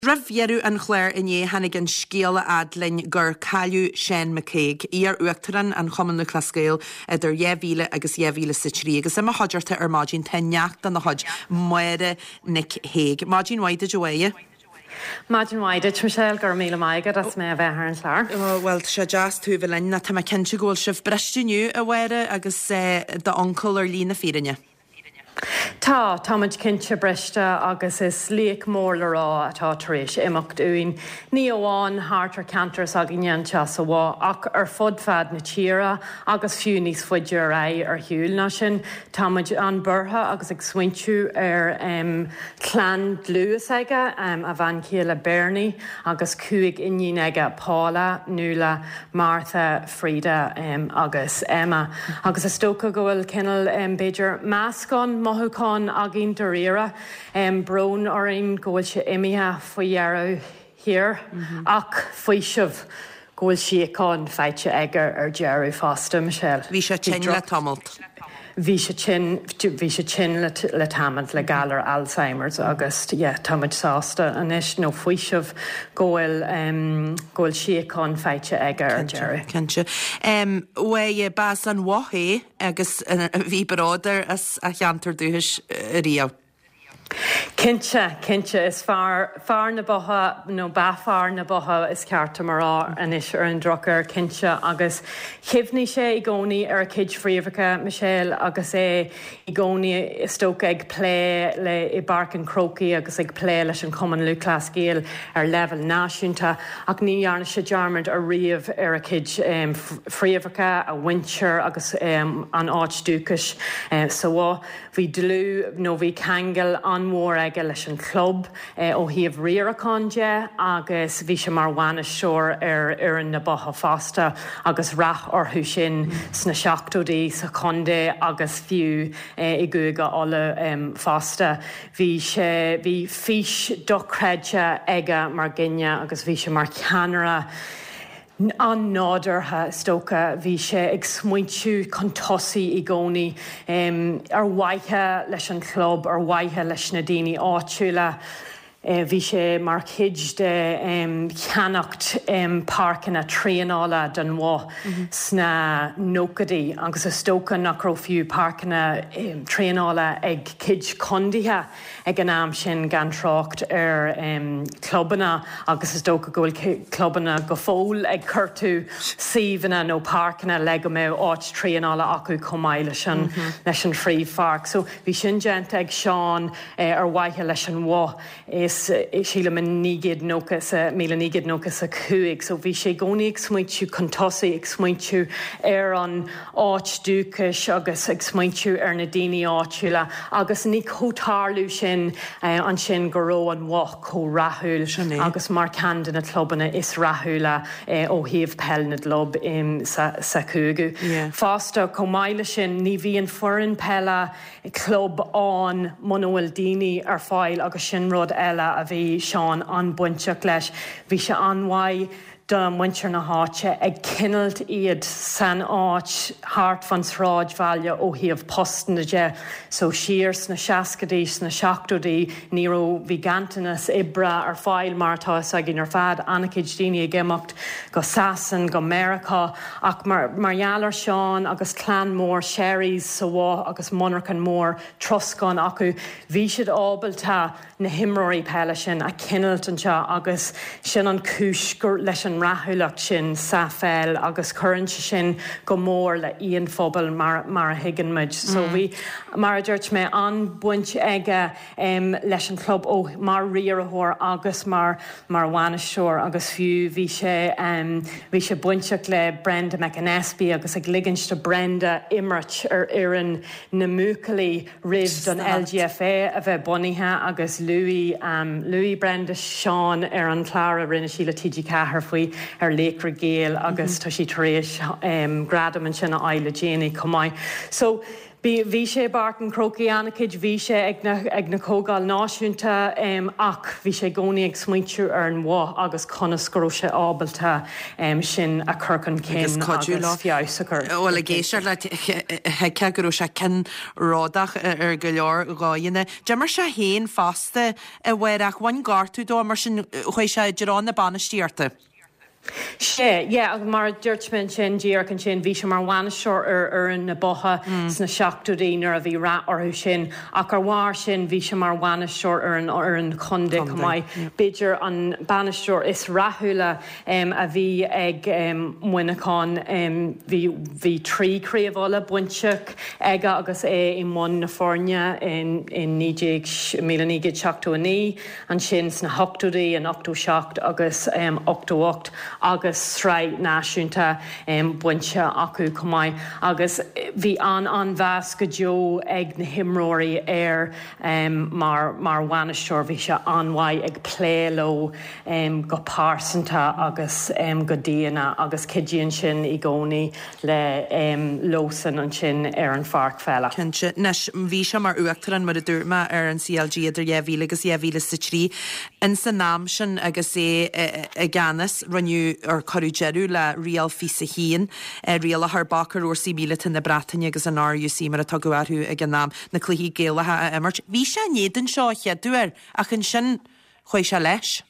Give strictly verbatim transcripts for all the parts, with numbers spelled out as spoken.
Rafhearú an chléir inné hanig an scéala adlainn gur Callú Shane McCaig íar uachtaran an chomanú clascéil idir dheimhíle agus dheimhíle sa trí agus sama haidirta ar mágin teneacht an na haid muire Nick Haig. Mágin waide joéie. Mágin waide Michelle gur míle maigad as mé a bheith ar an chláir. Well se jazz tú bhlein na tá cinse ggóil sibh breistiniu a bhhaire agus de oncle ar lína fírinne. Tá táid cinse breiste agus is líoc mór le rá atá taréis imimecht uin ní óháin háartar cantas a gnéanta sa bhá ach ar fud fad na tíra agus fiú níos fuidir ra ar hiúil ná sin táid an burtha agus ag swinú ar um, clan luas aige um, a bhain céile Bernie agus cuaig iní aige Paula, Nuala, Martha, Frida um, agus Emma. Agus is tóca gohfuil cinnal um, beidir meascán mothúcán agin doréire um, brón orin gohfuil se imithe faoi dhearú hir mm-hmm. ach faoi sibh gohfuil siacán feite aige ar dearú fásta Michelle. Bhí sé tin le tomult. Bhí sé tin bhí sé tin le, le tamant le galar Alzheimer's agus yeah, tamid sásta anis nó faoi sibh gohfuil um, gohfuil siacán feite aige ar dearú. Kense. Um, Wé bás an wathaí agus uh, bhí baráidir as a cheantar dúthis uh, río. Cinse, cinse is far, far na botha, nó bafar na botha is cearta marrá anis ar an drochar cinse agus chimhní sé i gcónaí ar a cid phríomhacha Michelle agus é i gcónaí istóca ag plé le i barc an crocaí agus ag plé leis an cuman lú clascéal ar level náisiúnta ach ní dhearna sé dearmid a riamh ar a cid um, phríomhacha a winter agus um, an áit dúchas uh, so bhá bhí dlú nó bhí cangel an mór aige leis an club eh, ó híomh riaracánde agus bhí sé mar bhaine seoir ar ar an na botha fásta agus rath orthú sin sna seachtódaí sa condé agus fiú eh, i gcuaige ála um, fásta. Bhí sé bhí fís docréide aige mar ginne agus bhí sé mar ceanara an nádartha stóca bhí sé ag smuintiú chun tosaí i gcónaí um, ar waithe leis an club ar waithe leis na daoine áitiúla. Uh, bhí sé mar cid de um, cheannacht um, parcanna tríanála den mhá mm-hmm. sna nócadaí agus is tóca nach ró fiú parcanna um, tríanála ag cid condithe ag an am sin gan trácht ar um, clubbanna agus is tóca gohfuil clubbanna go fóil ag curtú síomhanna nó parcanna le go mé áit tríanála acu comáile sin mm-hmm. leis an frí farc. So bhí sin gent ag seán uh, ar waithe leis an mhá is síle man nígéad nóchas míle nígéad nóchas a cuaig, so bhí sé gcónaí ag smuintiú contosaí ag smuintiú ar an áit dúchas agus ag smuintiú ar na daoine áitiúla agus ní chótárlú sin uh, an sin go ró an mhach có rathúil agus mar candan na clubbanna is rathúla uh, ó híomh pellnad lob um, sa, sa cúgu. Yeah. Fásta comáile sin ní bhí an foran pella club an monóil daoine ar fáil agus sin rud eile a bhí seán an buinteach leis. Bhí se anmhaid do muintir na háte ag cinnalt iad san áit hart van sráid bhaile ó híomh postna de so siar sna seacadaí sna seachtódaí ní ró bhí gantanas ibre ar fáil martá a gin ar fad anacid daoine ag imimecht go Sasan go America ach mar margheallar seán agus clan mór Sherry's sa bhá agus monarchan mór troscán acu bhí siad ábalta na himróí peile sin a cinnalt anseo agus sin an cúis leis an rathúlacht sin sa fel agus chuann sin go mór le íon phobal mar, mar a higanmuid. So bhí mm. mar a dúirt mé an buint aige um, leis an club ó mar riarthóir agus mar mar bhaineisteoir agus fiú bhí sé um, bhí sé buinteach le Brenda McAnespy agus ag liganste Brenda Imrich ar ian na múcalaí rih don L G F A a bheith bunithe agus Louis um, Louis Brenda Seán ar an chlára rinne síle T G Cahar faoi ar lécra géal agus tá sí taréis um, gradam an sinna aile déanaí comáid. So Bhí sé bartan crocaí anachid bhí sé ag na cógáil náisiúnta ach bhí sé gcónaí ag smuitiú ar an mhaith agus conascrú sé ábalta sin a chucan cin agus fiosachar. Bhfuil a géisiir le cegur se cin rádach ar go leor gáine. De mar se héon fásta a bhfuach bhain gáirtú dó mar sin chuir se derán na banistíirta. sé, yeah, mar dúirtmin sin díar an sin bhí sem mar bhaine seir ar ar an na botha sna seachtaí ar a bhí ra orthú sin ach ar bhhair sin bhí sem mar bhaine seir ar an ar an chundic mai beidir an banisteir is rathúla um, a bhí ag um, muineáin um, bhí bhí trícríomhla buinteach aige agus é i mún na fórne in in mí seachú ní an sin sna hochtúdaí an ochtú seacht agus um, ochtú ocht agus sráid náisiúnta um, buinte acu cumáid agus bhí an an bheas go deo ag na himróirí air um, mar mar bhainisteir bhí se anmhaid ag pléló um, go pásanta agus um, go díana agus cidíonn sin i gcónaí le um, lósan an sin ar an farc fella. Kense nes bhí se mar uachtar an mar a dúrma ar an C L G idir dhéhhíle agus dhéhhíle sa trí in san náam sin agus é a ganas runniu ar choú jeú le rial fi sa híín rial a th bakar úr síbíle in na Bretainine agus an áú sí mar a tuguarú ag an nám na cluhí géalathe a immert. Bhí se néan seo cheadúir a chun sin chuir se leis.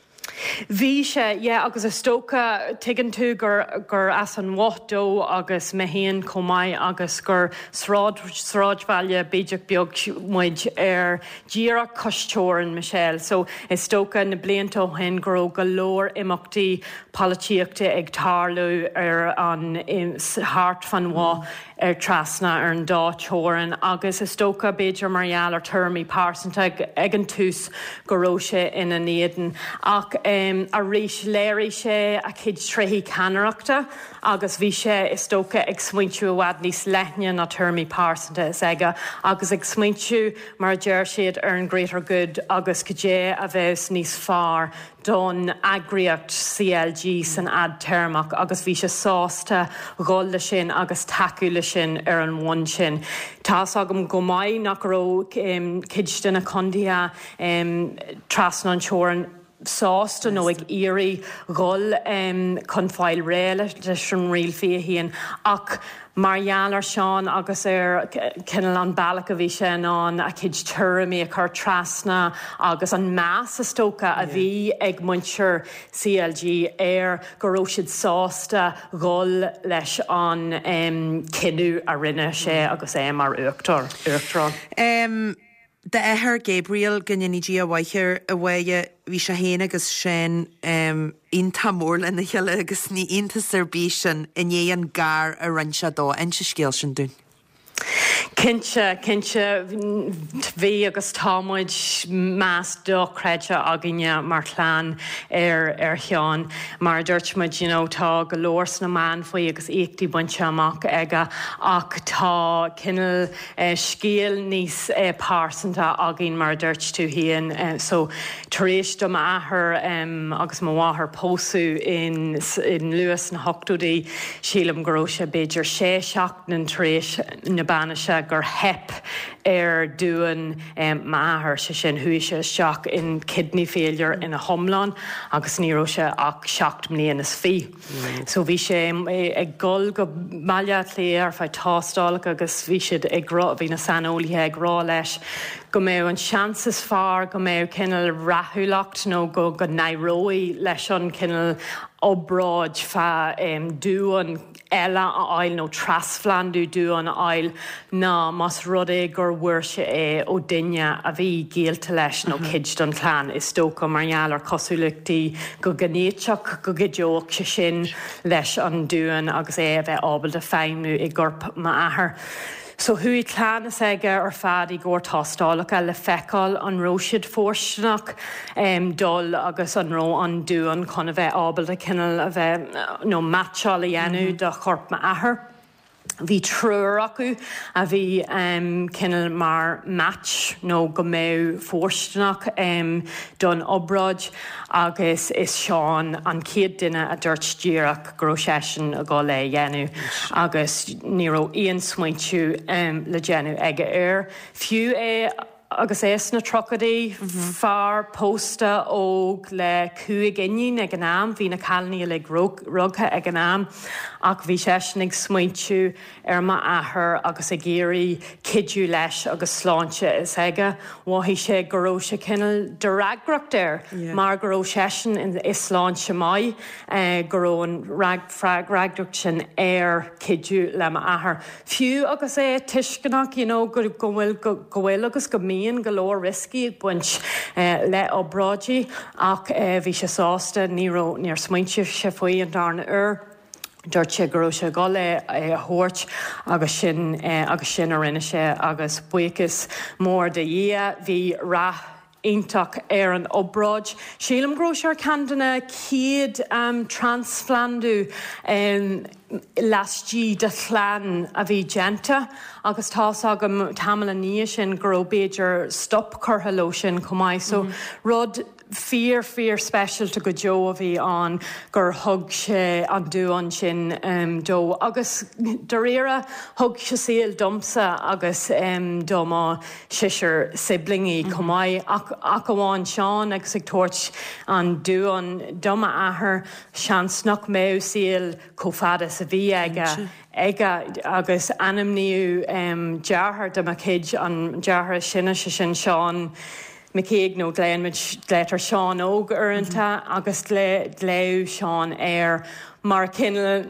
Bhí sé, yeah, agus is tóca tuigeann tú gur gur as an mhachtó agus mehéan comáid agus gur sráidbhaile beideach beag muid ar díra costeoran Michelle. So is tóca na bliantó hen gur go leor imeachtaí políochta ag tarlú ar an hart fan mhá ar trasna ar an dáteoran agus is tóca beidir mariaal ar termí pásanta ag an tús goróise ina néadan ach um, a rís léirí sé a cid tréhí canarachta agus bhí sé is tóca ag smuintú bhhad níos leithne na termí pásanta is aige agus ag smuintú mar deir siad ar an Greater Good agus go dé a bheits níos fearr don agriocht C L G san ad termach agus bhí sé sásta gáil sin agus takeúla sin ar an bhain sin. Tás agam go maiid nach ró um, cidstan a condia um, trasna an teoran sásta nó ag irí gáil um, chun fáil réile leis an rial fia híon ach Marialar Seán agus ar cinnal an bailach a bhí sé an a cid tuairimí a chur trasna agus an meas is tóca a bhí ag muintir C L G ar goró siad sásta gáil leis an um, cinú a rinne sé agus é mar uachtar uachtarán. Um, De éair Gabriel gannidí a bhaithir a bhaige bhí se héana agus sin um, intamór le na cheile agus ní inta serbísin in é an gar a ranse dó ein se scéal sin dún. Cinse cinse bhí agus támuid meas dóchreide aginne mar chláán ar ar cheán mar dúirtmuid you know, tá go leors na man faoi agus éachtaí buinte amach aige ach tá cinnal uh, scéal níos uh, pásanta agin mar dúirt tú híon uh, so taréis do maithair um, agus má bháthair pósú in, in luas na hochtúdaí sílam goró sé beidir sé seach na taréis na banise gur hep ar dúan um, maithair se sin thuise seach in kidney failure ina thomláin agus níró se ach seacht mbliana is fi. Mm. So bhí sé ag gol go maiile léar fá tástálaach agus bhí siad ag grá bhí na sanolíthe ag rá leis go méh an seansas far go méh cinnal rathúlacht nó go go nairóí leis an cinnal obráid fa um, dúan eile a ail nó trasflanú dúan a ail ná mas rud é gur bhuair se é ó duine a bhí géalta leis nó cid don chláán is tóca margheall ar cosúlachtaí go gnéiteach go gideoach se sin leis an dúan agus é a bheith ábal de féimnú i gcorp ma athair. So hui chlánas aige ar fad I gcóir tástálacha le feicáil an róisiid fórstanach um, dul agus an ró an dúan chun a bheith ábal a cinnal a bheith nó matseáil a dhéanú de chorp ma athair. Bhí trúr acu a bhí um, cinnal mar match nó go mé fórstanach um, don obráid agus is seán an céad duine a dúirt díreach gro sesin a gá le dhéanú agus ní raibh íon smaointiú um, le déanú aige air. Fiú é agus éas na trocadaí fear pósta óg le cuaig inniu ag an am, hí na calnaí le rugtha ag an am ach bhí sesin ag smaointiú ar ma athair agus a géirí cidú leis agus sláinte is aige bhaithí sé go raibh sé cinnal de ragracht air mar go raibh sesin is sláinte mai uh, go raibh an rag frag ragracht sin air cidú le ma athair. Fiú agus é tuiscinach you know, go bhfuil go bhfuil agus go míon go leor riscí ag buint uh, le obráidí ach uh, bhí sé sásta ní raibh níor smaointe sé faoi an darna ur. Dúirt sé go raibh sé gá le a thuirt agus sin uh, agus sin a rinne sé agus buchas mór de dhé bhí rath Ítach ar an obráid. Sílam gro sé candanna céad um, transplanú um, lastí de chláán a bhí genta agus tá agam tamala níos sin gro béidir stop chutha sin cumáid so mm-hmm. rud fear fear special to go jo a bhí an gur thug sé an dúan sin um, dó agus doréire thug sé síl domsa agus um, dómá siir siblingí mm-hmm. cumáid ach, ach amháin seán agus ag tuairt an dúan doma athair seansnach mé síl cófada sa bhí aige Ega agus animníú um, dearthar de céid an dearthar sinne se sin seán McCaig nó gléan mit létar Seán óg uanta agus lé léú Seán air mar cinnal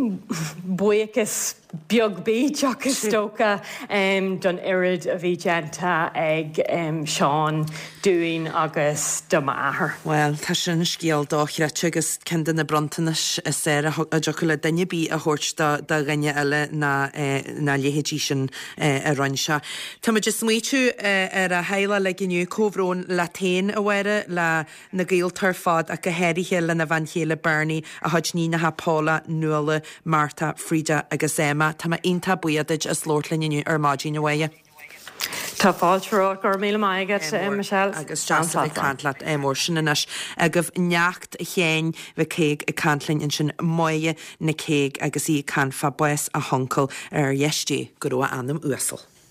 buchas beag béideach is tóca um, don irid a bhí genta ag um, Seán dúin agus doma athair. Well, tá sin scéal dáchreite agus cean na brontanas is séir a jocha le daine bí a thuirt da rinne eile na na léhétí sin a roin se. Tá me just smuoitiú ar a heile le giniu cóhrón le tain a bhhaire le na gaoltar fad a go héirithe le na bhanchéile Bernie a thuid ní na hapála nuala Martha Frida agus Emma tá ma inta buiadeid a slórtlainniu ar mágin awaya. Tá fáiltrá gur míle maigad Michelle agus Johnson cantlaat émór sin inis a goh neacht chéin bheith céig a cantlainn in sin moie na céig agus í canfa bues a honcail ar dhéistí go raibh anam uasal.